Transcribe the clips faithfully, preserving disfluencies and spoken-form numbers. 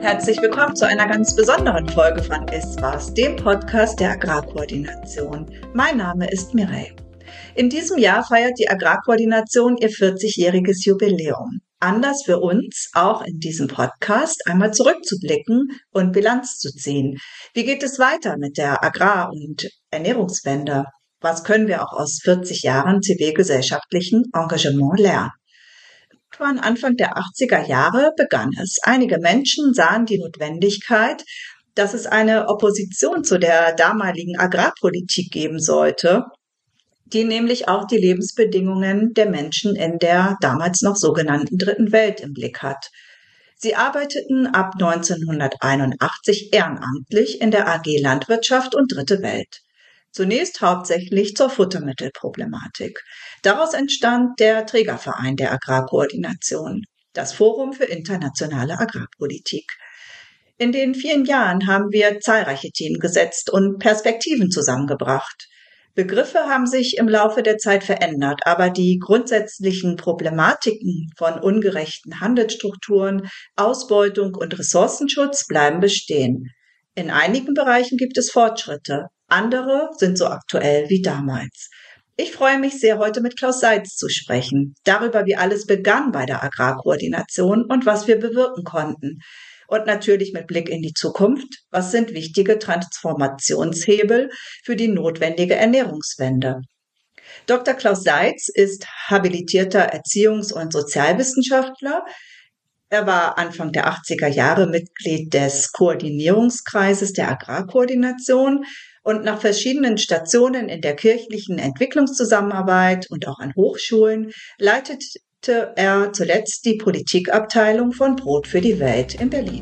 Herzlich willkommen zu einer ganz besonderen Folge von ISWAS, dem Podcast der Agrarkoordination. Mein Name ist Mireille. In diesem Jahr feiert die Agrarkoordination ihr vierzigjähriges Jubiläum. Anlass für uns, auch in diesem Podcast einmal zurückzublicken und Bilanz zu ziehen. Wie geht es weiter mit der Agrar- und Ernährungswende? Was können wir auch aus vierzig Jahren zivilgesellschaftlichen Engagement lernen? Irgendwann Anfang der achtziger Jahre begann es. Einige Menschen sahen die Notwendigkeit, dass es eine Opposition zu der damaligen Agrarpolitik geben sollte, die nämlich auch die Lebensbedingungen der Menschen in der damals noch sogenannten Dritten Welt im Blick hat. Sie arbeiteten ab neunzehnhunderteinundachtzig ehrenamtlich in der A G Landwirtschaft und Dritte Welt. Zunächst hauptsächlich zur Futtermittelproblematik. Daraus entstand der Trägerverein der Agrarkoordination, das Forum für internationale Agrarpolitik. In den vielen Jahren haben wir zahlreiche Themen gesetzt und Perspektiven zusammengebracht. Begriffe haben sich im Laufe der Zeit verändert, aber die grundsätzlichen Problematiken von ungerechten Handelsstrukturen, Ausbeutung und Ressourcenschutz bleiben bestehen. In einigen Bereichen gibt es Fortschritte, andere sind so aktuell wie damals. Ich freue mich sehr, heute mit Klaus Seitz zu sprechen, darüber, wie alles begann bei der Agrarkoordination und was wir bewirken konnten. Und natürlich mit Blick in die Zukunft, was sind wichtige Transformationshebel für die notwendige Ernährungswende. Doktor Klaus Seitz ist habilitierter Erziehungs- und Sozialwissenschaftler. Er war Anfang der achtziger Jahre Mitglied des Koordinierungskreises der Agrarkoordination und nach verschiedenen Stationen in der kirchlichen Entwicklungszusammenarbeit und auch an Hochschulen leitete er zuletzt die Politikabteilung von Brot für die Welt in Berlin.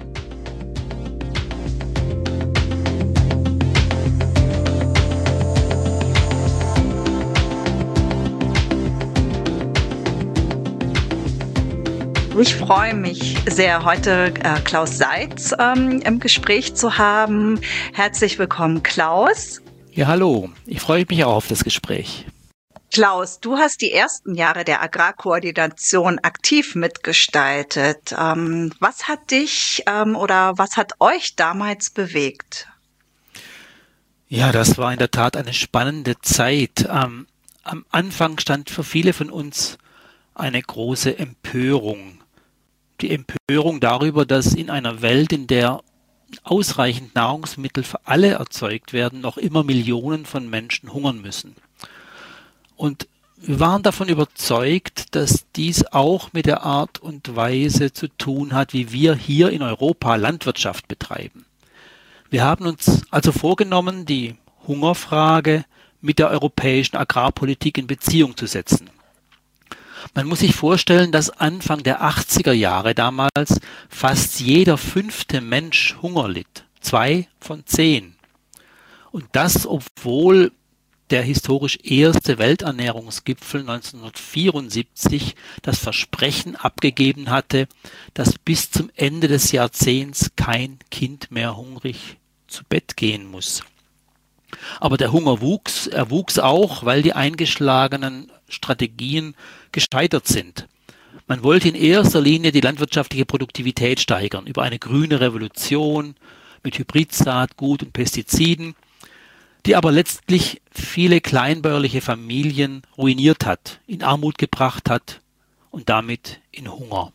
Ich freue mich sehr, heute äh, Klaus Seitz ähm, im Gespräch zu haben. Herzlich willkommen, Klaus. Ja, hallo. Ich freue mich auch auf das Gespräch. Klaus, du hast die ersten Jahre der Agrarkoordination aktiv mitgestaltet. Ähm, was hat dich ähm, oder was hat euch damals bewegt? Ja, das war in der Tat eine spannende Zeit. Ähm, am Anfang stand für viele von uns eine große Empörung. Die Empörung darüber, dass in einer Welt, in der ausreichend Nahrungsmittel für alle erzeugt werden, noch immer Millionen von Menschen hungern müssen. Und wir waren davon überzeugt, dass dies auch mit der Art und Weise zu tun hat, wie wir hier in Europa Landwirtschaft betreiben. Wir haben uns also vorgenommen, die Hungerfrage mit der europäischen Agrarpolitik in Beziehung zu setzen. Man muss sich vorstellen, dass Anfang der achtziger Jahre damals fast jeder fünfte Mensch Hunger litt. Zwei von zehn. Und das, obwohl der historisch erste Welternährungsgipfel neunzehnhundertvierundsiebzig das Versprechen abgegeben hatte, dass bis zum Ende des Jahrzehnts kein Kind mehr hungrig zu Bett gehen muss. Aber der Hunger wuchs, er wuchs auch, weil die eingeschlagenen Strategien gescheitert sind. Man wollte in erster Linie die landwirtschaftliche Produktivität steigern, über eine grüne Revolution mit Hybridsaatgut und Pestiziden, die aber letztlich viele kleinbäuerliche Familien ruiniert hat, in Armut gebracht hat und damit in Hunger.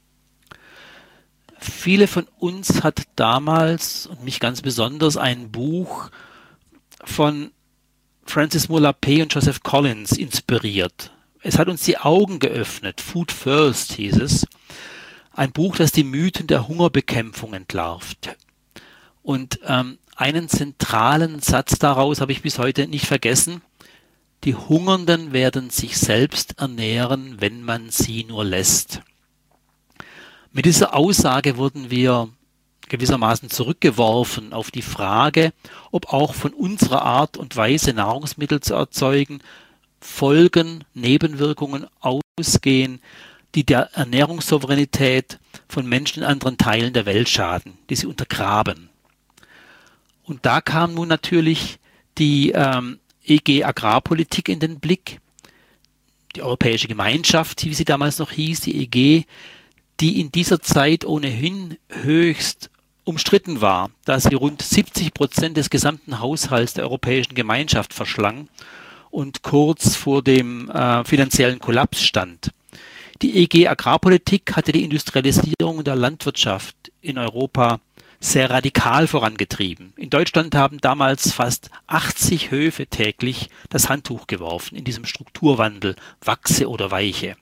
Viele von uns hat damals, und mich ganz besonders, ein Buch von Francis Moore-Lappé und Joseph Collins inspiriert. Es hat uns die Augen geöffnet. Food First hieß es. Ein Buch, das die Mythen der Hungerbekämpfung entlarvt. Und ähm, einen zentralen Satz daraus habe ich bis heute nicht vergessen. Die Hungernden werden sich selbst ernähren, wenn man sie nur lässt. Mit dieser Aussage wurden wir gewissermaßen zurückgeworfen auf die Frage, ob auch von unserer Art und Weise Nahrungsmittel zu erzeugen Folgen, Nebenwirkungen ausgehen, die der Ernährungssouveränität von Menschen in anderen Teilen der Welt schaden, die sie untergraben. Und da kam nun natürlich die ähm, E G Agrarpolitik in den Blick, die Europäische Gemeinschaft, wie sie damals noch hieß, die E G, die in dieser Zeit ohnehin höchst umstritten war, da sie rund siebzig Prozent des gesamten Haushalts der Europäischen Gemeinschaft verschlang und kurz vor dem äh, finanziellen Kollaps stand. Die E G Agrarpolitik hatte die Industrialisierung der Landwirtschaft in Europa sehr radikal vorangetrieben. In Deutschland haben damals fast achtzig Höfe täglich das Handtuch geworfen in diesem Strukturwandel, wachse oder weiche.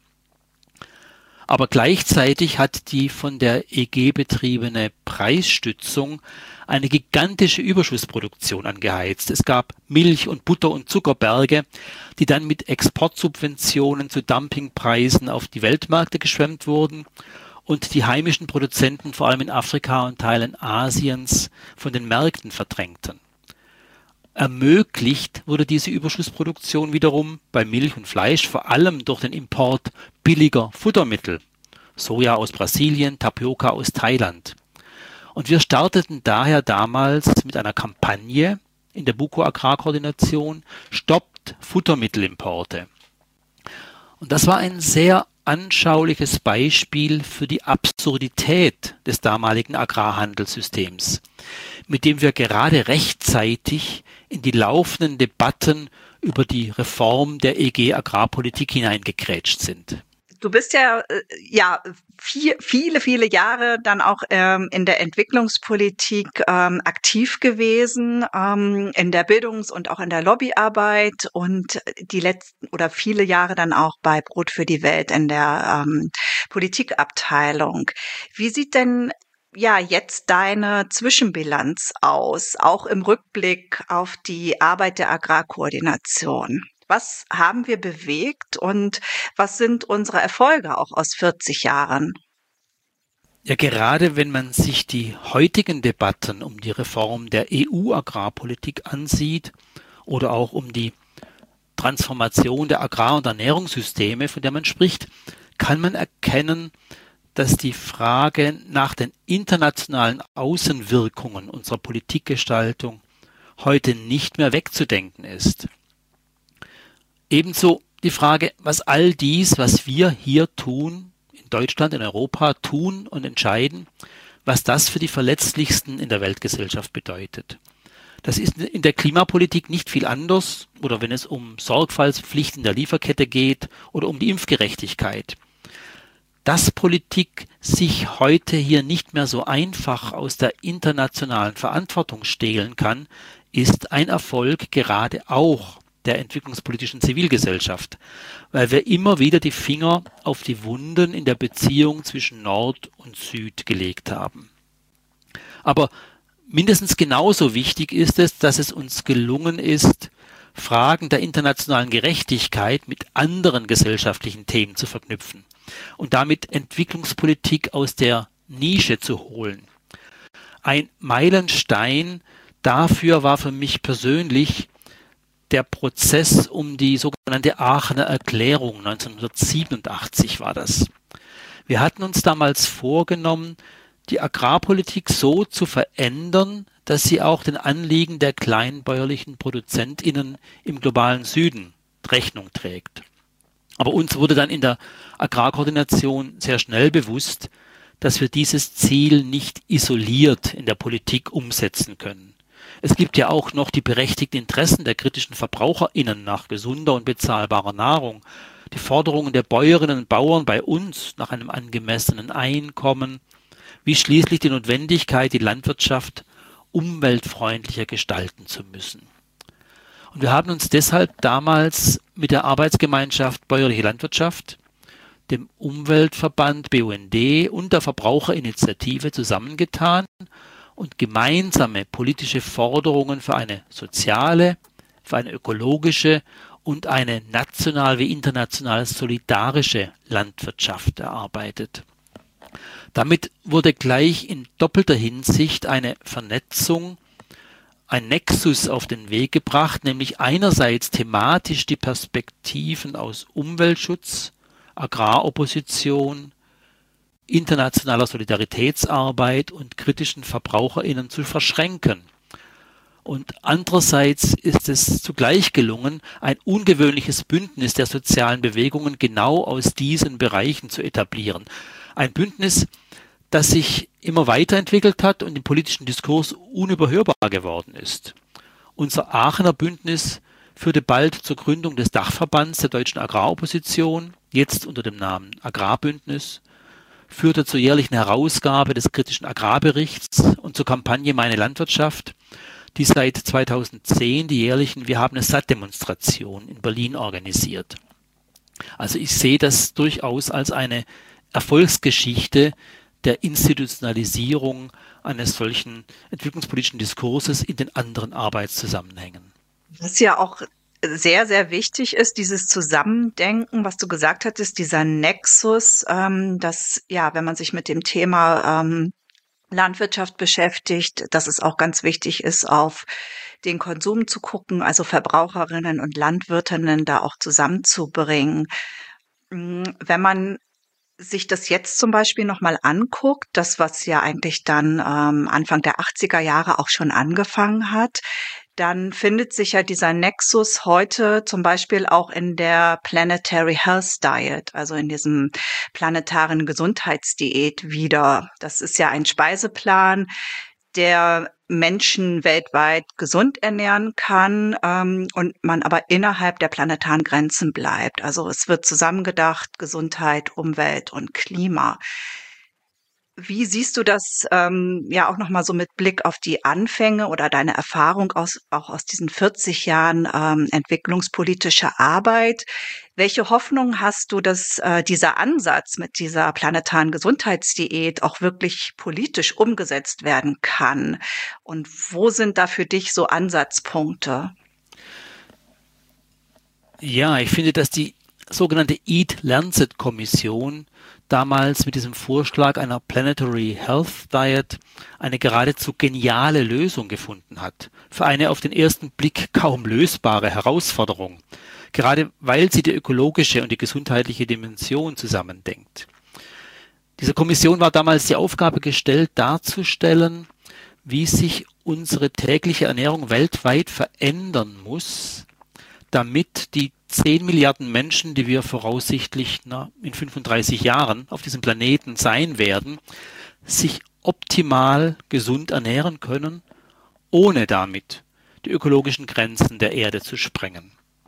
Aber gleichzeitig hat die von der E G betriebene Preisstützung eine gigantische Überschuss-Produktion angeheizt. Es gab Milch- und Butter- und Zuckerberge, die dann mit Exportsubventionen zu Dumpingpreisen auf die Weltmärkte geschwemmt wurden und die heimischen Produzenten vor allem in Afrika und Teilen Asiens von den Märkten verdrängten. Ermöglicht wurde diese Überschuss-Produktion wiederum bei Milch und Fleisch vor allem durch den Import billiger Futtermittel, Soja aus Brasilien, Tapioca aus Thailand. Und wir starteten daher damals mit einer Kampagne in der BUKO Agrarkoordination, stoppt Futtermittelimporte. Und das war ein sehr anschauliches Beispiel für die Absurdität des damaligen Agrarhandelssystems, mit dem wir gerade rechtzeitig in die laufenden Debatten über die Reform der E G Agrarpolitik hineingekrätscht sind. Du bist ja, äh, ja viel, viele, viele Jahre dann auch ähm, in der Entwicklungspolitik ähm, aktiv gewesen, ähm, in der Bildungs- und auch in der Lobbyarbeit und die letzten oder viele Jahre dann auch bei Brot für die Welt in der ähm, Politikabteilung. Wie sieht denn ja jetzt deine Zwischenbilanz aus, auch im Rückblick auf die Arbeit der Agrarkoordination? Was haben wir bewegt und was sind unsere Erfolge auch aus vierzig Jahren? Ja, gerade wenn man sich die heutigen Debatten um die Reform der E U-Agrarpolitik ansieht oder auch um die Transformation der Agrar- und Ernährungssysteme, von der man spricht, kann man erkennen, dass die Frage nach den internationalen Außenwirkungen unserer Politikgestaltung heute nicht mehr wegzudenken ist. Ebenso die Frage, was all dies, was wir hier tun, in Deutschland, in Europa tun und entscheiden, was das für die Verletzlichsten in der Weltgesellschaft bedeutet. Das ist in der Klimapolitik nicht viel anders oder wenn es um Sorgfaltspflicht in der Lieferkette geht oder um die Impfgerechtigkeit. Dass Politik sich heute hier nicht mehr so einfach aus der internationalen Verantwortung stehlen kann, ist ein Erfolg gerade auch der entwicklungspolitischen Zivilgesellschaft, weil wir immer wieder die Finger auf die Wunden in der Beziehung zwischen Nord und Süd gelegt haben. Aber mindestens genauso wichtig ist es, dass es uns gelungen ist, Fragen der internationalen Gerechtigkeit mit anderen gesellschaftlichen Themen zu verknüpfen und damit Entwicklungspolitik aus der Nische zu holen. Ein Meilenstein dafür war für mich persönlich der Prozess um die sogenannte Aachener Erklärung, neunzehnhundertsiebenundachtzig war das. Wir hatten uns damals vorgenommen, die Agrarpolitik so zu verändern, dass sie auch den Anliegen der kleinbäuerlichen ProduzentInnen im globalen Süden Rechnung trägt. Aber uns wurde dann in der Agrarkoordination sehr schnell bewusst, dass wir dieses Ziel nicht isoliert in der Politik umsetzen können. Es gibt ja auch noch die berechtigten Interessen der kritischen VerbraucherInnen nach gesunder und bezahlbarer Nahrung, die Forderungen der Bäuerinnen und Bauern bei uns nach einem angemessenen Einkommen, wie schließlich die Notwendigkeit, die Landwirtschaft umweltfreundlicher gestalten zu müssen. Und wir haben uns deshalb damals mit der Arbeitsgemeinschaft Bäuerliche Landwirtschaft, dem Umweltverband B U N D und der Verbraucherinitiative zusammengetan und gemeinsame politische Forderungen für eine soziale, für eine ökologische und eine national wie international solidarische Landwirtschaft erarbeitet. Damit wurde gleich in doppelter Hinsicht eine Vernetzung, ein Nexus auf den Weg gebracht, nämlich einerseits thematisch die Perspektiven aus Umweltschutz, Agraropposition, internationaler Solidaritätsarbeit und kritischen VerbraucherInnen zu verschränken. Und andererseits ist es zugleich gelungen, ein ungewöhnliches Bündnis der sozialen Bewegungen genau aus diesen Bereichen zu etablieren. Ein Bündnis, das sich immer weiterentwickelt hat und im politischen Diskurs unüberhörbar geworden ist. Unser Aachener Bündnis führte bald zur Gründung des Dachverbands der deutschen Agraropposition, jetzt unter dem Namen Agrarbündnis, führte zur jährlichen Herausgabe des kritischen Agrarberichts und zur Kampagne Meine Landwirtschaft, die seit zweitausendzehn die jährlichen Wir haben es satt Demonstrationen in Berlin organisiert. Also ich sehe das durchaus als eine Erfolgsgeschichte der Institutionalisierung eines solchen entwicklungspolitischen Diskurses in den anderen Arbeitszusammenhängen. Was ja auch sehr, sehr wichtig ist, dieses Zusammendenken, was du gesagt hattest, dieser Nexus, ähm, dass, ja, wenn man sich mit dem Thema ähm, Landwirtschaft beschäftigt, dass es auch ganz wichtig ist, auf den Konsum zu gucken, also Verbraucherinnen und Landwirtinnen da auch zusammenzubringen. Wenn man sich das jetzt zum Beispiel nochmal anguckt, das, was ja eigentlich dann ähm, Anfang der achtziger Jahre auch schon angefangen hat, dann findet sich ja dieser Nexus heute zum Beispiel auch in der Planetary Health Diet, also in diesem planetaren Gesundheitsdiät wieder. Das ist ja ein Speiseplan, der Menschen weltweit gesund ernähren kann ähm, und man aber innerhalb der planetaren Grenzen bleibt. Also es wird zusammengedacht, Gesundheit, Umwelt und Klima. Wie siehst du das ähm, ja auch nochmal so mit Blick auf die Anfänge oder deine Erfahrung aus, auch aus diesen vierzig Jahren ähm, entwicklungspolitischer Arbeit? Welche Hoffnung hast du, dass äh, dieser Ansatz mit dieser planetaren Gesundheitsdiät auch wirklich politisch umgesetzt werden kann? Und wo sind da für dich so Ansatzpunkte? Ja, ich finde, dass die sogenannte Eat-Lancet-Kommission damals mit diesem Vorschlag einer Planetary Health Diet eine geradezu geniale Lösung gefunden hat für eine auf den ersten Blick kaum lösbare Herausforderung, gerade weil sie die ökologische und die gesundheitliche Dimension zusammendenkt. Dieser Kommission war damals die Aufgabe gestellt, darzustellen, wie sich unsere tägliche Ernährung weltweit verändern muss, damit die zehn Milliarden Menschen, die wir voraussichtlich na, in fünfunddreißig Jahren auf diesem Planeten sein werden, sich optimal gesund ernähren können, ohne damit die ökologischen Grenzen der Erde zu sprengen.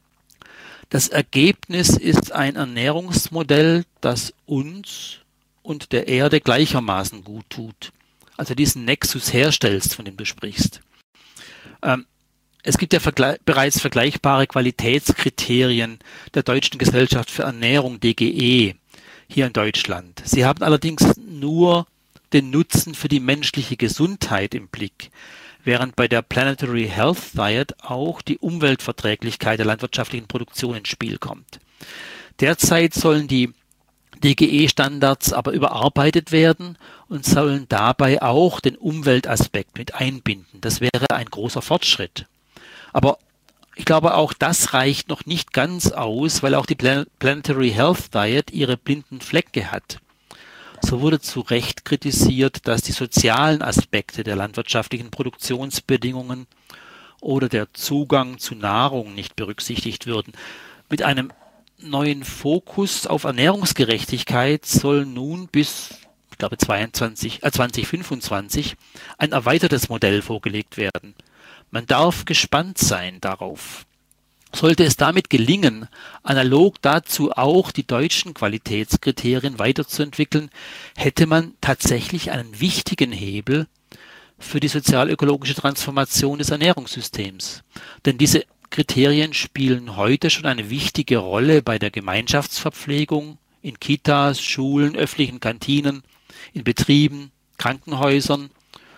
Das Ergebnis ist ein Ernährungsmodell, das uns und der Erde gleichermaßen gut tut. Also diesen Nexus herstellst, von dem du sprichst. Ähm, Es gibt ja vergle- bereits vergleichbare Qualitätskriterien der Deutschen Gesellschaft für Ernährung, D G E, hier in Deutschland. Sie haben allerdings nur den Nutzen für die menschliche Gesundheit im Blick, während bei der Planetary Health Diet auch die Umweltverträglichkeit der landwirtschaftlichen Produktion ins Spiel kommt. Derzeit sollen die D G E-Standards aber überarbeitet werden und sollen dabei auch den Umweltaspekt mit einbinden. Das wäre ein großer Fortschritt. Aber ich glaube, auch das reicht noch nicht ganz aus, weil auch die Plan- Planetary Health Diet ihre blinden Flecke hat. So wurde zu Recht kritisiert, dass die sozialen Aspekte der landwirtschaftlichen Produktionsbedingungen oder der Zugang zu Nahrung nicht berücksichtigt würden. Mit einem neuen Fokus auf Ernährungsgerechtigkeit soll nun bis, ich glaube, zweiundzwanzig, äh, zwanzig fünfundzwanzig ein erweitertes Modell vorgelegt werden. Man darf gespannt sein darauf. Sollte es damit gelingen, analog dazu auch die deutschen Qualitätskriterien weiterzuentwickeln, hätte man tatsächlich einen wichtigen Hebel für die sozial-ökologische Transformation des Ernährungssystems. Denn diese Kriterien spielen heute schon eine wichtige Rolle bei der Gemeinschaftsverpflegung in Kitas, Schulen, öffentlichen Kantinen, in Betrieben, Krankenhäusern.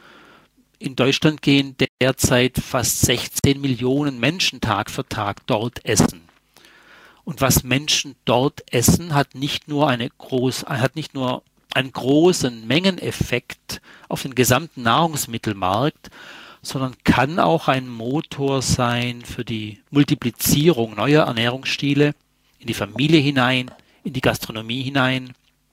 In Deutschland gehen derzeit fast sechzehn Millionen Menschen Tag für Tag dort essen. Und was Menschen dort essen, hat nicht nur eine groß, hat nicht nur einen großen Mengeneffekt auf den gesamten Nahrungsmittelmarkt, sondern kann auch ein Motor sein für die Multiplizierung neuer Ernährungsstile in die Familie hinein, in die Gastronomie hinein.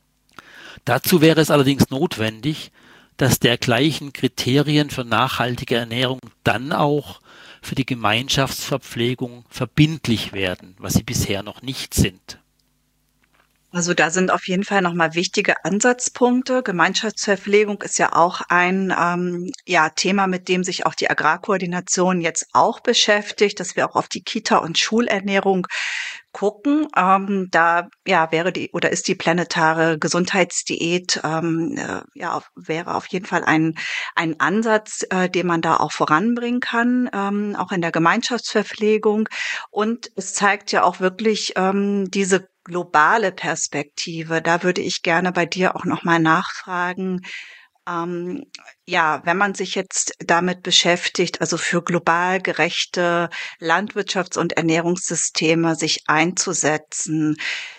Dazu wäre es allerdings notwendig, dass dergleichen Kriterien für nachhaltige Ernährung dann auch für die Gemeinschaftsverpflegung verbindlich werden, was sie bisher noch nicht sind. Also da sind auf jeden Fall nochmal wichtige Ansatzpunkte. Gemeinschaftsverpflegung ist ja auch ein ähm, ja, Thema, mit dem sich auch die Agrarkoordination jetzt auch beschäftigt, dass wir auch auf die Kita- und Schulernährung gucken. Ähm, da ja wäre die oder ist die planetare Gesundheitsdiät ähm, äh, ja wäre auf jeden Fall ein ein Ansatz, äh, den man da auch voranbringen kann, ähm, auch in der Gemeinschaftsverpflegung. Und es zeigt ja auch wirklich ähm, diese globale Perspektive. Da würde ich gerne bei dir auch noch mal nachfragen. Ähm, ja, wenn man sich jetzt damit beschäftigt, also für global gerechte Landwirtschafts- und Ernährungssysteme sich einzusetzen.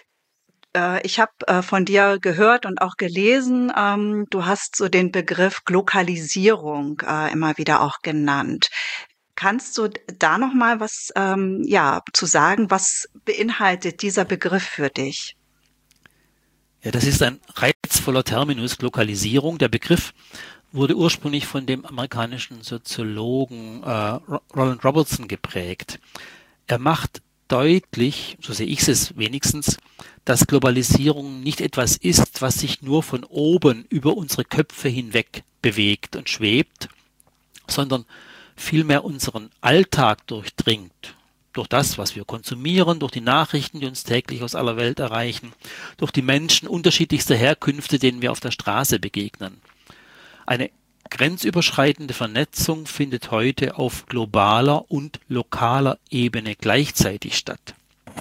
Äh, ich habe äh, von dir gehört und auch gelesen, ähm, du hast so den Begriff Glokalisierung äh, immer wieder auch genannt. Kannst du da noch mal was ähm, ja zu sagen? Was beinhaltet dieser Begriff für dich? Ja, das ist ein reizvoller Terminus, Glokalisierung. Der Begriff wurde ursprünglich von dem amerikanischen Soziologen äh, Roland Robertson geprägt. Er macht deutlich, so sehe ich es wenigstens, dass Globalisierung nicht etwas ist, was sich nur von oben über unsere Köpfe hinweg bewegt und schwebt, sondern vielmehr unseren Alltag durchdringt. Durch das, was wir konsumieren, durch die Nachrichten, die uns täglich aus aller Welt erreichen, durch die Menschen unterschiedlichster Herkünfte, denen wir auf der Straße begegnen. Eine grenzüberschreitende Vernetzung findet heute auf globaler und lokaler Ebene gleichzeitig statt.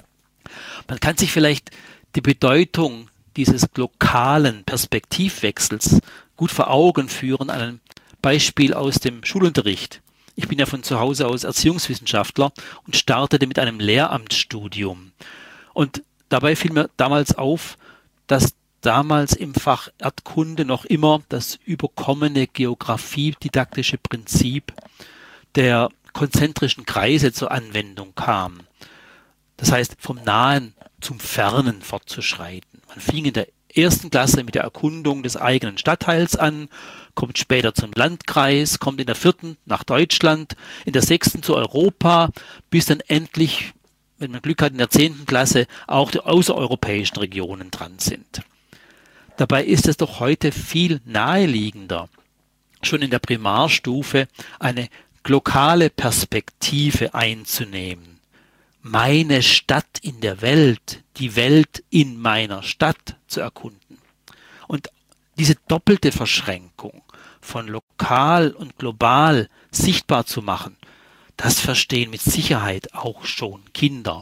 Man kann sich vielleicht die Bedeutung dieses lokalen Perspektivwechsels gut vor Augen führen an einem Beispiel aus dem Schulunterricht. Ich bin ja von zu Hause aus Erziehungswissenschaftler und startete mit einem Lehramtsstudium. Und dabei fiel mir damals auf, dass damals im Fach Erdkunde noch immer das überkommene geographiedidaktische Prinzip der konzentrischen Kreise zur Anwendung kam. Das heißt, vom Nahen zum Fernen fortzuschreiten. Man fing in der ersten Klasse mit der Erkundung des eigenen Stadtteils an, kommt später zum Landkreis, kommt in der vierten nach Deutschland, in der sechsten zu Europa, bis dann endlich, wenn man Glück hat, in der zehnten Klasse auch die außereuropäischen Regionen dran sind. Dabei ist es doch heute viel naheliegender, schon in der Primarstufe eine lokale Perspektive einzunehmen. Meine Stadt in der Welt, die Welt in meiner Stadt zu erkunden. Und diese doppelte Verschränkung von lokal und global sichtbar zu machen, das verstehen mit Sicherheit auch schon Kinder.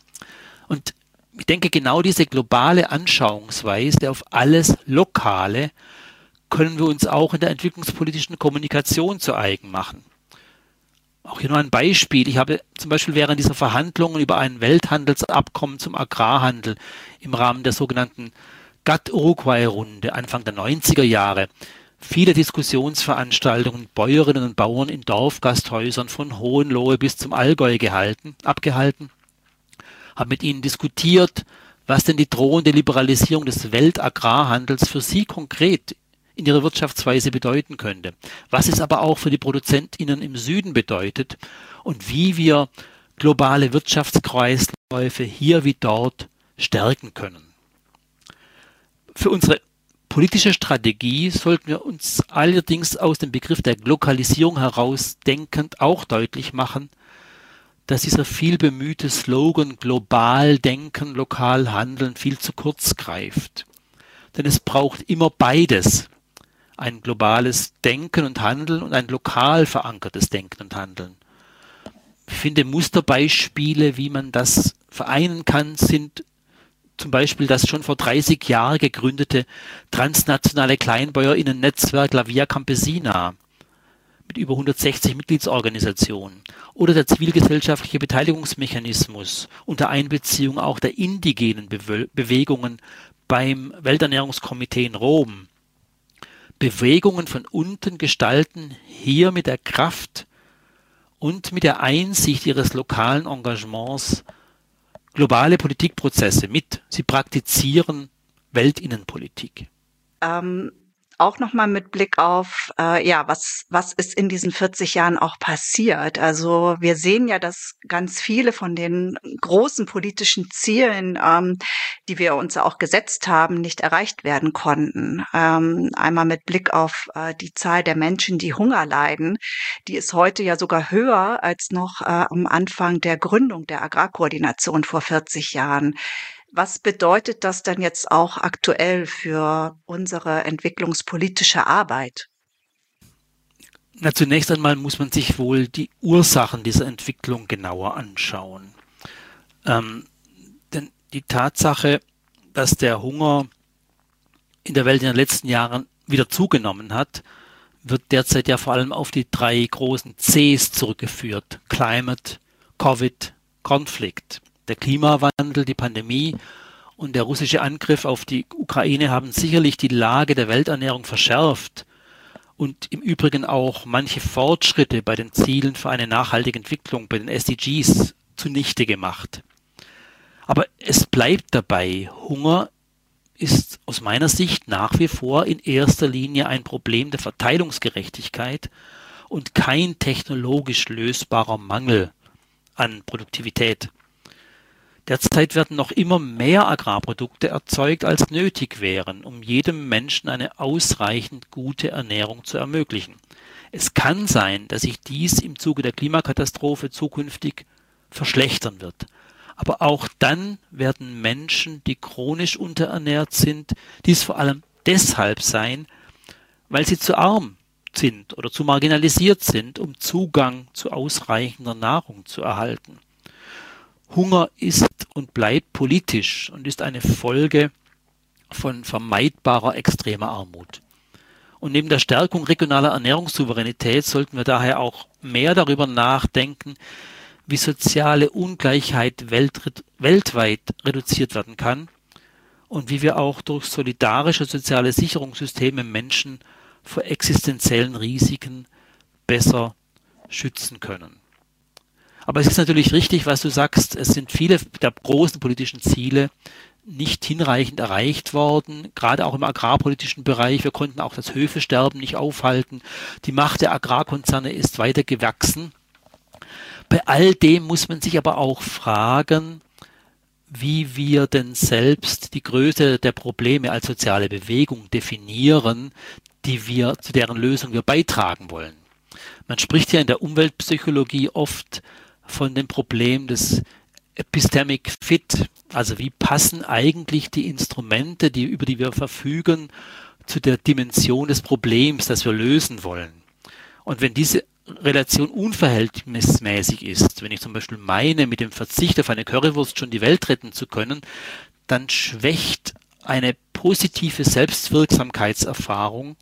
Und ich denke, genau diese globale Anschauungsweise auf alles Lokale können wir uns auch in der entwicklungspolitischen Kommunikation zu eigen machen. Auch hier nur ein Beispiel. Ich habe zum Beispiel während dieser Verhandlungen über ein Welthandelsabkommen zum Agrarhandel im Rahmen der sogenannten G A T-Uruguay-Runde Anfang der neunziger Jahre viele Diskussionsveranstaltungen mit Bäuerinnen und Bauern in Dorfgasthäusern von Hohenlohe bis zum Allgäu gehalten, abgehalten, habe mit ihnen diskutiert, was denn die drohende Liberalisierung des Weltagrarhandels für sie konkret in ihrer Wirtschaftsweise bedeuten könnte, was es aber auch für die ProduzentInnen im Süden bedeutet und wie wir globale Wirtschaftskreisläufe hier wie dort stärken können. Für unsere politische Strategie sollten wir uns allerdings aus dem Begriff der Glokalisierung heraus denkend auch deutlich machen, dass dieser viel bemühte Slogan global denken, lokal handeln viel zu kurz greift. Denn es braucht immer beides. Ein globales Denken und Handeln und ein lokal verankertes Denken und Handeln. Ich finde Musterbeispiele, wie man das vereinen kann, sind zum Beispiel das schon vor dreißig Jahren gegründete transnationale KleinbäuerInnen-Netzwerk La Via Campesina mit über hundertsechzig Mitgliedsorganisationen oder der zivilgesellschaftliche Beteiligungsmechanismus unter Einbeziehung auch der indigenen Bewe- Bewegungen beim Welternährungskomitee in Rom. Bewegungen von unten gestalten hier mit der Kraft und mit der Einsicht ihres lokalen Engagements globale Politikprozesse mit. Sie praktizieren Weltinnenpolitik. Ähm, auch nochmal mit Blick auf, äh, ja, was, was ist in diesen vierzig Jahren auch passiert? Also wir sehen ja, dass ganz viele von den großen politischen Zielen, ähm, die wir uns auch gesetzt haben, nicht erreicht werden konnten. Ähm, einmal mit Blick auf äh, die Zahl der Menschen, die Hunger leiden. Die ist heute ja sogar höher als noch äh, am Anfang der Gründung der Agrarkoordination vor vierzig Jahren. Was bedeutet das denn jetzt auch aktuell für unsere entwicklungspolitische Arbeit? Na, zunächst einmal muss man sich wohl die Ursachen dieser Entwicklung genauer anschauen. Ähm, denn die Tatsache, dass der Hunger in der Welt in den letzten Jahren wieder zugenommen hat, wird derzeit ja vor allem auf die drei großen Cs zurückgeführt. Climate, Covid, Konflikt. Der Klimawandel, die Pandemie und der russische Angriff auf die Ukraine haben sicherlich die Lage der Welternährung verschärft und im Übrigen auch manche Fortschritte bei den Zielen für eine nachhaltige Entwicklung, bei den S D Gs, zunichte gemacht. Aber es bleibt dabei, Hunger ist aus meiner Sicht nach wie vor in erster Linie ein Problem der Verteilungsgerechtigkeit und kein technologisch lösbarer Mangel an Produktivität. Derzeit werden noch immer mehr Agrarprodukte erzeugt, als nötig wären, um jedem Menschen eine ausreichend gute Ernährung zu ermöglichen. Es kann sein, dass sich dies im Zuge der Klimakatastrophe zukünftig verschlechtern wird. Aber auch dann werden Menschen, die chronisch unterernährt sind, dies vor allem deshalb sein, weil sie zu arm sind oder zu marginalisiert sind, um Zugang zu ausreichender Nahrung zu erhalten. Hunger ist und bleibt politisch und ist eine Folge von vermeidbarer extremer Armut. Und neben der Stärkung regionaler Ernährungssouveränität sollten wir daher auch mehr darüber nachdenken, wie soziale Ungleichheit welt, weltweit reduziert werden kann und wie wir auch durch solidarische soziale Sicherungssysteme Menschen vor existenziellen Risiken besser schützen können. Aber es ist natürlich richtig, was du sagst, es sind viele der großen politischen Ziele nicht hinreichend erreicht worden, gerade auch im agrarpolitischen Bereich. Wir konnten auch das Höfesterben nicht aufhalten. Die Macht der Agrarkonzerne ist weiter gewachsen. Bei all dem muss man sich aber auch fragen, wie wir denn selbst die Größe der Probleme als soziale Bewegung definieren, die wir, zu deren Lösung wir beitragen wollen. Man spricht ja in der Umweltpsychologie oft von dem Problem des Epistemic Fit, also wie passen eigentlich die Instrumente, die, über die wir verfügen, zu der Dimension des Problems, das wir lösen wollen. Und wenn diese Relation unverhältnismäßig ist, wenn ich zum Beispiel meine, mit dem Verzicht auf eine Currywurst schon die Welt retten zu können, dann schwächt eine positive Selbstwirksamkeitserfahrung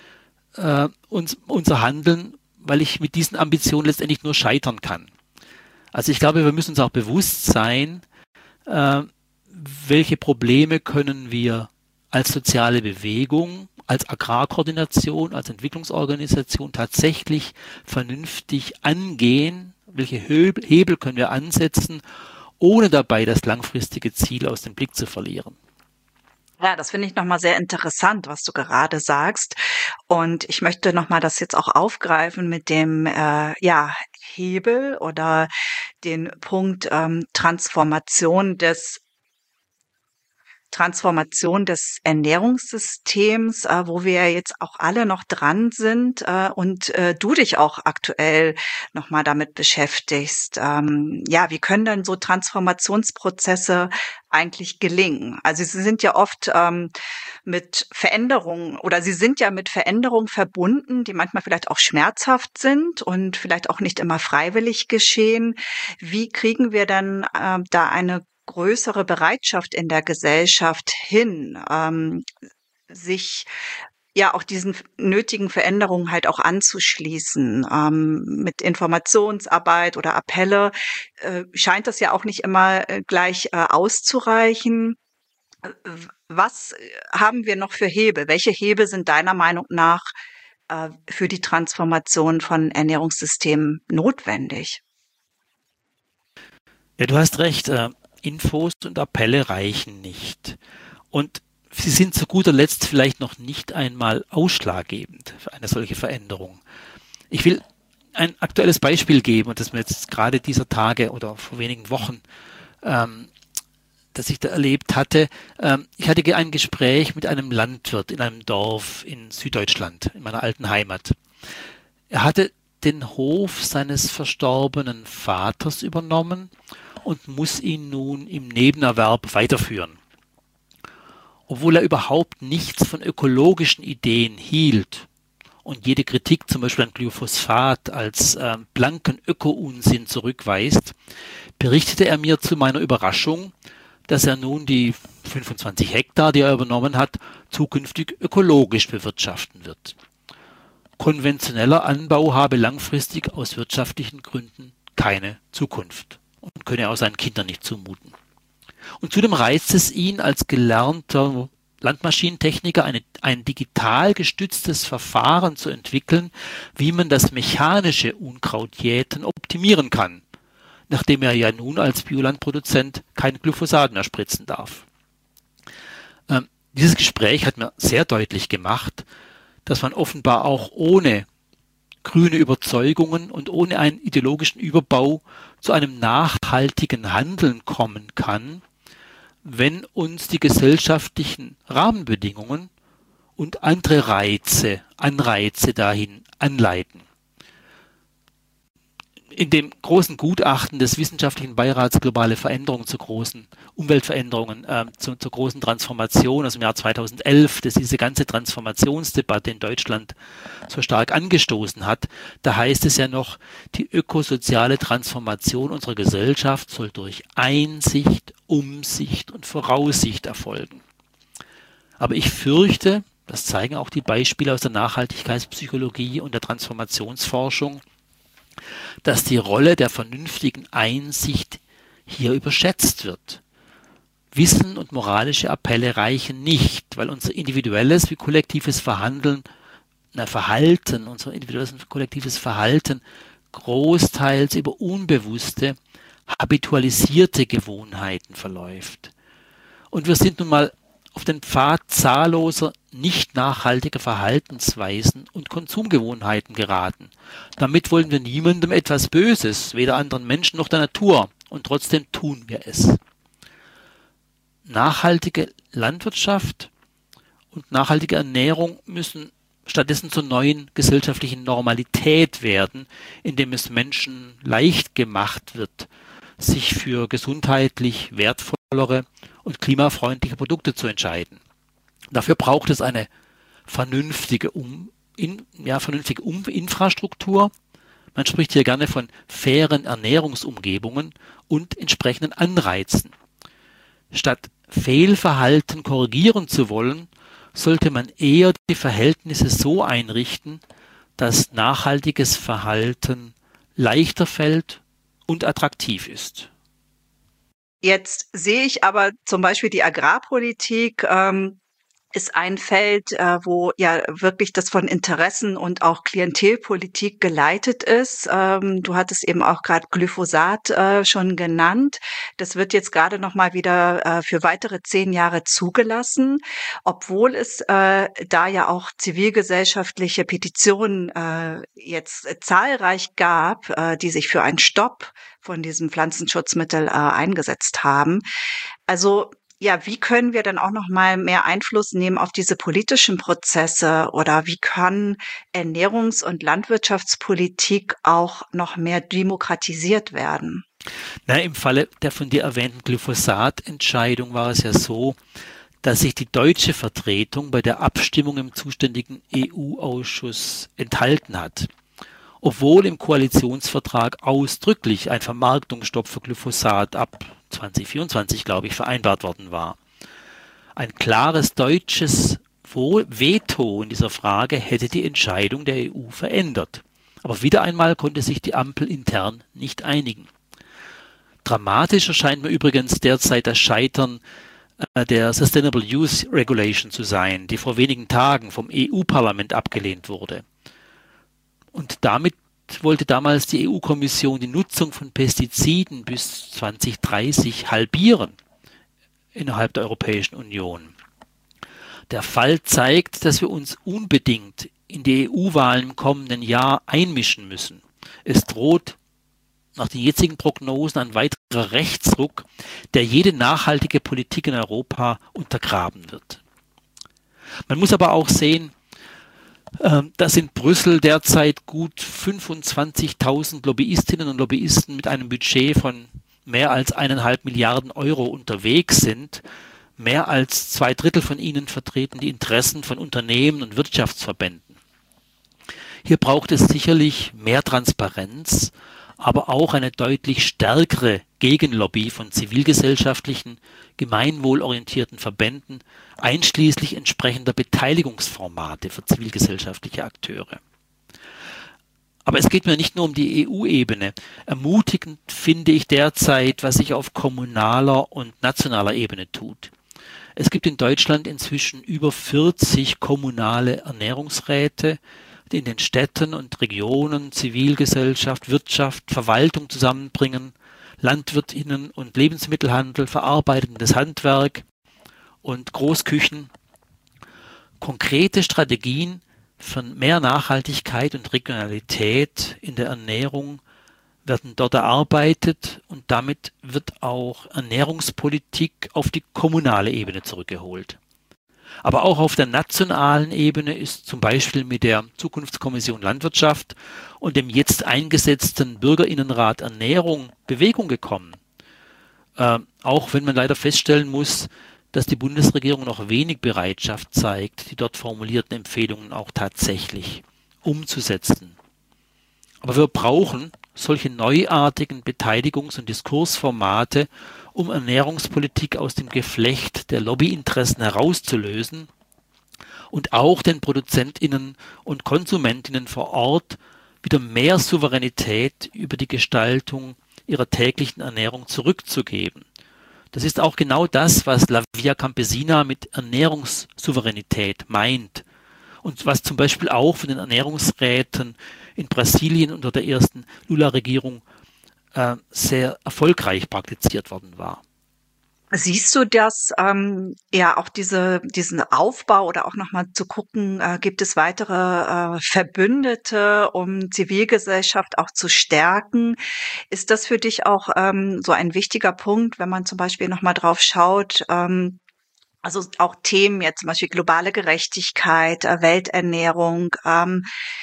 äh, uns, unser Handeln, weil ich mit diesen Ambitionen letztendlich nur scheitern kann. Also ich glaube, wir müssen uns auch bewusst sein, äh, welche Probleme können wir als soziale Bewegung, als Agrarkoordination, als Entwicklungsorganisation tatsächlich vernünftig angehen, welche Hebel können wir ansetzen, ohne dabei das langfristige Ziel aus dem Blick zu verlieren. Ja, das finde ich nochmal sehr interessant, was du gerade sagst. Und ich möchte nochmal das jetzt auch aufgreifen mit dem äh, ja, Hebel oder den Punkt ähm, Transformation des Transformation des Ernährungssystems, äh, wo wir jetzt auch alle noch dran sind äh, und äh, du dich auch aktuell nochmal damit beschäftigst. Ähm, ja, wie können denn so Transformationsprozesse eigentlich gelingen? Also sie sind ja oft ähm, mit Veränderungen oder sie sind ja mit Veränderungen verbunden, die manchmal vielleicht auch schmerzhaft sind und vielleicht auch nicht immer freiwillig geschehen. Wie kriegen wir dann äh, da eine größere Bereitschaft in der Gesellschaft hin, ähm, sich ja auch diesen nötigen Veränderungen halt auch anzuschließen. Ähm, mit Informationsarbeit oder Appelle äh, scheint das ja auch nicht immer äh, gleich äh, auszureichen. Was haben wir noch für Hebel? Welche Hebel sind deiner Meinung nach äh, für die Transformation von Ernährungssystemen notwendig? Ja, du hast recht. Äh Infos und Appelle reichen nicht. Und sie sind zu guter Letzt vielleicht noch nicht einmal ausschlaggebend für eine solche Veränderung. Ich will ein aktuelles Beispiel geben, und das mir jetzt gerade dieser Tage oder vor wenigen Wochen, ähm, das ich da erlebt hatte. Ähm, ich hatte ein Gespräch mit einem Landwirt in einem Dorf in Süddeutschland, in meiner alten Heimat. Er hatte den Hof seines verstorbenen Vaters übernommen und muss ihn nun im Nebenerwerb weiterführen. Obwohl er überhaupt nichts von ökologischen Ideen hielt und jede Kritik zum Beispiel an Glyphosat als äh, blanken Öko-Unsinn zurückweist, berichtete er mir zu meiner Überraschung, dass er nun die fünfundzwanzig Hektar, die er übernommen hat, zukünftig ökologisch bewirtschaften wird. Konventioneller Anbau habe langfristig aus wirtschaftlichen Gründen keine Zukunft und könne auch seinen Kindern nicht zumuten. Und zudem reizt es ihn als gelernter Landmaschinentechniker, eine, ein digital gestütztes Verfahren zu entwickeln, wie man das mechanische Unkrautjäten optimieren kann, nachdem er ja nun als Biolandproduzent kein Glyphosat mehr spritzen darf. Ähm, dieses Gespräch hat mir sehr deutlich gemacht, dass man offenbar auch ohne grüne Überzeugungen und ohne einen ideologischen Überbau zu einem nachhaltigen Handeln kommen kann, wenn uns die gesellschaftlichen Rahmenbedingungen und andere Reize, Anreize dahin anleiten. In dem großen Gutachten des Wissenschaftlichen Beirats Globale Veränderungen zu großen Umweltveränderungen, äh, zu, zur großen Transformation aus dem Jahr zweitausendelf, das diese ganze Transformationsdebatte in Deutschland so stark angestoßen hat, da heißt es ja noch, die ökosoziale Transformation unserer Gesellschaft soll durch Einsicht, Umsicht und Voraussicht erfolgen. Aber ich fürchte, das zeigen auch die Beispiele aus der Nachhaltigkeitspsychologie und der Transformationsforschung, dass die Rolle der vernünftigen Einsicht hier überschätzt wird. Wissen und moralische Appelle reichen nicht, weil unser individuelles wie kollektives Verhandeln, na, Verhalten, unser individuelles und kollektives Verhalten großteils über unbewusste, habitualisierte Gewohnheiten verläuft. Und wir sind nun mal auf den Pfad zahlloser, nicht nachhaltiger Verhaltensweisen und Konsumgewohnheiten geraten. Damit wollen wir niemandem etwas Böses, weder anderen Menschen noch der Natur, und trotzdem tun wir es. Nachhaltige Landwirtschaft und nachhaltige Ernährung müssen stattdessen zur neuen gesellschaftlichen Normalität werden, indem es Menschen leicht gemacht wird, sich für gesundheitlich wertvollere und klimafreundliche Produkte zu entscheiden. Dafür braucht es eine vernünftige, um, in, ja, vernünftige um Infrastruktur. Man spricht hier gerne von fairen Ernährungsumgebungen und entsprechenden Anreizen. Statt Fehlverhalten korrigieren zu wollen, sollte man eher die Verhältnisse so einrichten, dass nachhaltiges Verhalten leichter fällt und attraktiv ist. Jetzt sehe ich aber zum Beispiel die Agrarpolitik ähm, ist ein Feld, äh, wo ja wirklich das von Interessen und auch Klientelpolitik geleitet ist. Ähm, du hattest eben auch gerade Glyphosat äh, schon genannt. Das wird jetzt gerade noch mal wieder äh, für weitere zehn Jahre zugelassen, obwohl es äh, da ja auch zivilgesellschaftliche Petitionen äh, jetzt äh, zahlreich gab, äh, die sich für einen Stopp von diesem Pflanzenschutzmittel äh, eingesetzt haben. Also ja, wie können wir dann auch noch mal mehr Einfluss nehmen auf diese politischen Prozesse, oder wie kann Ernährungs- und Landwirtschaftspolitik auch noch mehr demokratisiert werden? Na, im Falle der von dir erwähnten Glyphosat-Entscheidung war es ja so, dass sich die deutsche Vertretung bei der Abstimmung im zuständigen E U-Ausschuss enthalten hat, obwohl im Koalitionsvertrag ausdrücklich ein Vermarktungsstopp für Glyphosat ab zwanzig vierundzwanzig, glaube ich, vereinbart worden war. Ein klares deutsches Veto in dieser Frage hätte die Entscheidung der E U verändert. Aber wieder einmal konnte sich die Ampel intern nicht einigen. Dramatischer scheint mir übrigens derzeit das Scheitern der Sustainable Use Regulation zu sein, die vor wenigen Tagen vom E U-Parlament abgelehnt wurde. Und damit wollte damals die E U-Kommission die Nutzung von Pestiziden bis zwanzig dreißig halbieren innerhalb der Europäischen Union. Der Fall zeigt, dass wir uns unbedingt in die E U-Wahlen im kommenden Jahr einmischen müssen. Es droht nach den jetzigen Prognosen ein weiterer Rechtsruck, der jede nachhaltige Politik in Europa untergraben wird. Man muss aber auch sehen, dass in Brüssel derzeit gut fünfundzwanzigtausend Lobbyistinnen und Lobbyisten mit einem Budget von mehr als eineinhalb Milliarden Euro unterwegs sind. Mehr als zwei Drittel von ihnen vertreten die Interessen von Unternehmen und Wirtschaftsverbänden. Hier braucht es sicherlich mehr Transparenz, aber auch eine deutlich stärkere Gegenlobby von zivilgesellschaftlichen, gemeinwohlorientierten Verbänden, einschließlich entsprechender Beteiligungsformate für zivilgesellschaftliche Akteure. Aber es geht mir nicht nur um die E U-Ebene. Ermutigend finde ich derzeit, was sich auf kommunaler und nationaler Ebene tut. Es gibt in Deutschland inzwischen über vierzig kommunale Ernährungsräte, die in den Städten und Regionen Zivilgesellschaft, Wirtschaft, Verwaltung zusammenbringen, Landwirtinnen und Lebensmittelhandel, verarbeitendes Handwerk und Großküchen. Konkrete Strategien für mehr Nachhaltigkeit und Regionalität in der Ernährung werden dort erarbeitet und damit wird auch Ernährungspolitik auf die kommunale Ebene zurückgeholt. Aber auch auf der nationalen Ebene ist zum Beispiel mit der Zukunftskommission Landwirtschaft und dem jetzt eingesetzten Bürgerinnenrat Ernährung Bewegung gekommen. Äh, auch wenn man leider feststellen muss, dass die Bundesregierung noch wenig Bereitschaft zeigt, die dort formulierten Empfehlungen auch tatsächlich umzusetzen. Aber wir brauchen solche neuartigen Beteiligungs- und Diskursformate, um Ernährungspolitik aus dem Geflecht der Lobbyinteressen herauszulösen und auch den ProduzentInnen und KonsumentInnen vor Ort wieder mehr Souveränität über die Gestaltung ihrer täglichen Ernährung zurückzugeben. Das ist auch genau das, was La Via Campesina mit Ernährungssouveränität meint und was zum Beispiel auch von den Ernährungsräten in Brasilien unter der ersten Lula-Regierung äh, sehr erfolgreich praktiziert worden war. Siehst du das, ähm, ja, auch diese, diesen Aufbau oder auch nochmal zu gucken, äh, gibt es weitere äh, Verbündete, um Zivilgesellschaft auch zu stärken? Ist das für dich auch ähm, so ein wichtiger Punkt, wenn man zum Beispiel nochmal drauf schaut, ähm, also auch Themen jetzt zum Beispiel globale Gerechtigkeit, äh, Welternährung, ähm,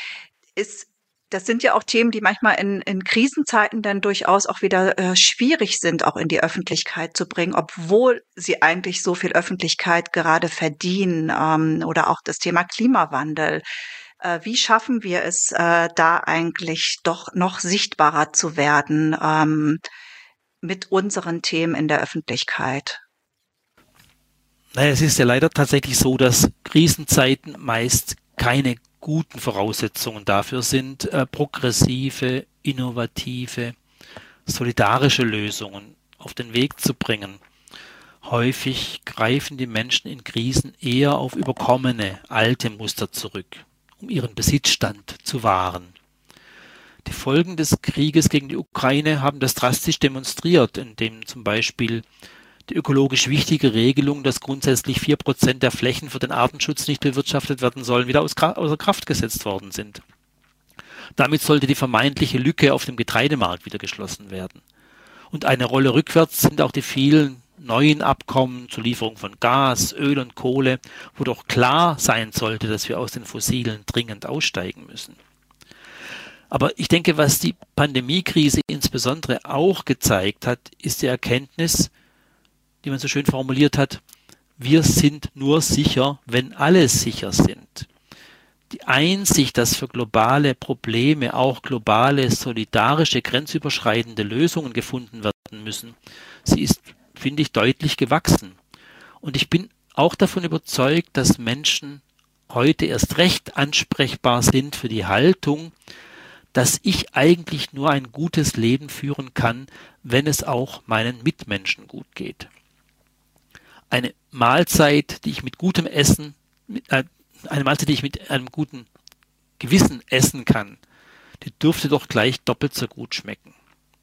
ist das sind ja auch Themen, die manchmal in, in Krisenzeiten dann durchaus auch wieder äh, schwierig sind, auch in die Öffentlichkeit zu bringen, obwohl sie eigentlich so viel Öffentlichkeit gerade verdienen, ähm, oder auch das Thema Klimawandel. Äh, wie schaffen wir es, äh, da eigentlich doch noch sichtbarer zu werden ähm, mit unseren Themen in der Öffentlichkeit? Naja, es ist ja leider tatsächlich so, dass Krisenzeiten meist keine guten Voraussetzungen dafür sind, äh, progressive, innovative, solidarische Lösungen auf den Weg zu bringen. Häufig greifen die Menschen in Krisen eher auf überkommene, alte Muster zurück, um ihren Besitzstand zu wahren. Die Folgen des Krieges gegen die Ukraine haben das drastisch demonstriert, indem zum Beispiel die ökologisch wichtige Regelung, dass grundsätzlich vier Prozent der Flächen für den Artenschutz nicht bewirtschaftet werden sollen, wieder außer Kraft gesetzt worden sind. Damit sollte die vermeintliche Lücke auf dem Getreidemarkt wieder geschlossen werden. Und eine Rolle rückwärts sind auch die vielen neuen Abkommen zur Lieferung von Gas, Öl und Kohle, wo doch klar sein sollte, dass wir aus den Fossilen dringend aussteigen müssen. Aber ich denke, was die Pandemiekrise insbesondere auch gezeigt hat, ist die Erkenntnis, die man so schön formuliert hat, wir sind nur sicher, wenn alle sicher sind. Die Einsicht, dass für globale Probleme auch globale, solidarische, grenzüberschreitende Lösungen gefunden werden müssen, sie ist, finde ich, deutlich gewachsen. Und ich bin auch davon überzeugt, dass Menschen heute erst recht ansprechbar sind für die Haltung, dass ich eigentlich nur ein gutes Leben führen kann, wenn es auch meinen Mitmenschen gut geht. Eine Mahlzeit, die ich mit gutem Essen, äh, eine Mahlzeit, die ich mit einem guten Gewissen essen kann, die dürfte doch gleich doppelt so gut schmecken.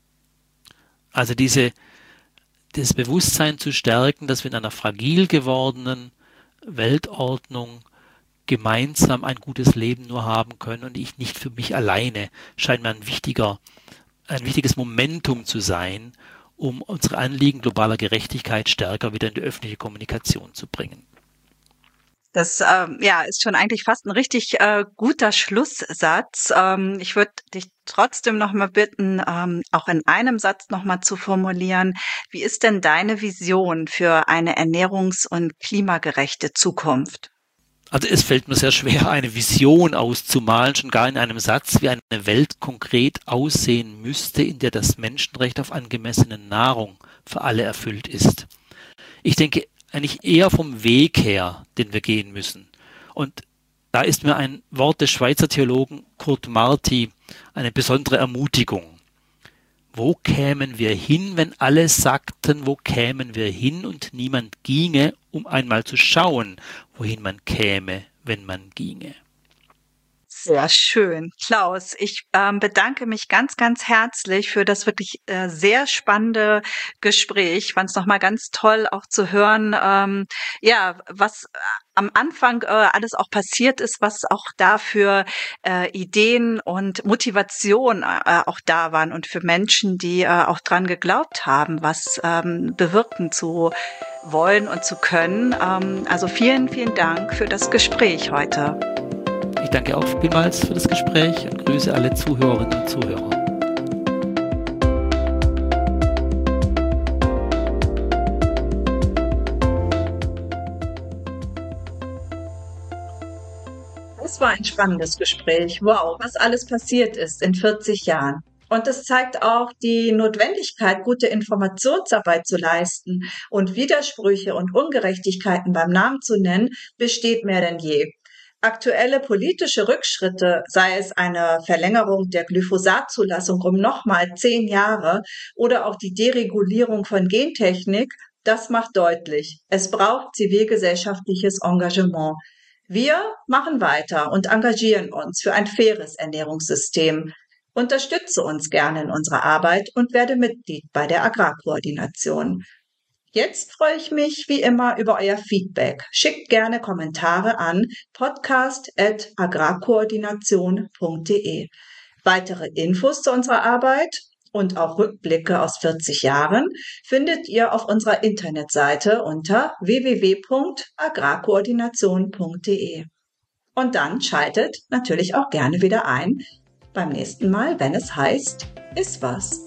Also diese, das Bewusstsein zu stärken, dass wir in einer fragil gewordenen Weltordnung gemeinsam ein gutes Leben nur haben können und ich nicht für mich alleine, scheint mir ein wichtiger, ein wichtiges Momentum zu sein, um unsere Anliegen globaler Gerechtigkeit stärker wieder in die öffentliche Kommunikation zu bringen. Das ähm, ja, ist schon eigentlich fast ein richtig äh, guter Schlusssatz. Ähm, ich würde dich trotzdem noch mal bitten, ähm, auch in einem Satz noch mal zu formulieren, wie ist denn deine Vision für eine ernährungs- und klimagerechte Zukunft? Also es fällt mir sehr schwer, eine Vision auszumalen, schon gar in einem Satz, wie eine Welt konkret aussehen müsste, in der das Menschenrecht auf angemessene Nahrung für alle erfüllt ist. Ich denke eigentlich eher vom Weg her, den wir gehen müssen. Und da ist mir ein Wort des Schweizer Theologen Kurt Marti eine besondere Ermutigung. Wo kämen wir hin, wenn alle sagten, wo kämen wir hin und niemand ginge, um einmal zu schauen, wohin man käme, wenn man ginge? Sehr schön. Klaus, ich ähm, bedanke mich ganz, ganz herzlich für das wirklich äh, sehr spannende Gespräch. Ich fand es nochmal ganz toll, auch zu hören, ähm, ja, was äh, am Anfang äh, alles auch passiert ist, was auch da für äh, Ideen und Motivation äh, auch da waren und für Menschen, die äh, auch dran geglaubt haben, was ähm, bewirken zu wollen und zu können. Ähm, also vielen, vielen Dank für das Gespräch heute. Ich danke auch vielmals für das Gespräch und grüße alle Zuhörerinnen und Zuhörer. Es war ein spannendes Gespräch. Wow, was alles passiert ist in vierzig Jahren. Und es zeigt auch die Notwendigkeit, gute Informationsarbeit zu leisten und Widersprüche und Ungerechtigkeiten beim Namen zu nennen, besteht mehr denn je. Aktuelle politische Rückschritte, sei es eine Verlängerung der Glyphosat-Zulassung um nochmal zehn Jahre oder auch die Deregulierung von Gentechnik, das macht deutlich, es braucht zivilgesellschaftliches Engagement. Wir machen weiter und engagieren uns für ein faires Ernährungssystem. Unterstütze uns gerne in unserer Arbeit und werde Mitglied bei der Agrarkoordination. Jetzt freue ich mich wie immer über euer Feedback. Schickt gerne Kommentare an podcast at agrarkoordination punkt de. Weitere Infos zu unserer Arbeit und auch Rückblicke aus vierzig Jahren findet ihr auf unserer Internetseite unter w w w punkt agrarkoordination punkt de. Und dann schaltet natürlich auch gerne wieder ein beim nächsten Mal, wenn es heißt, Ist was?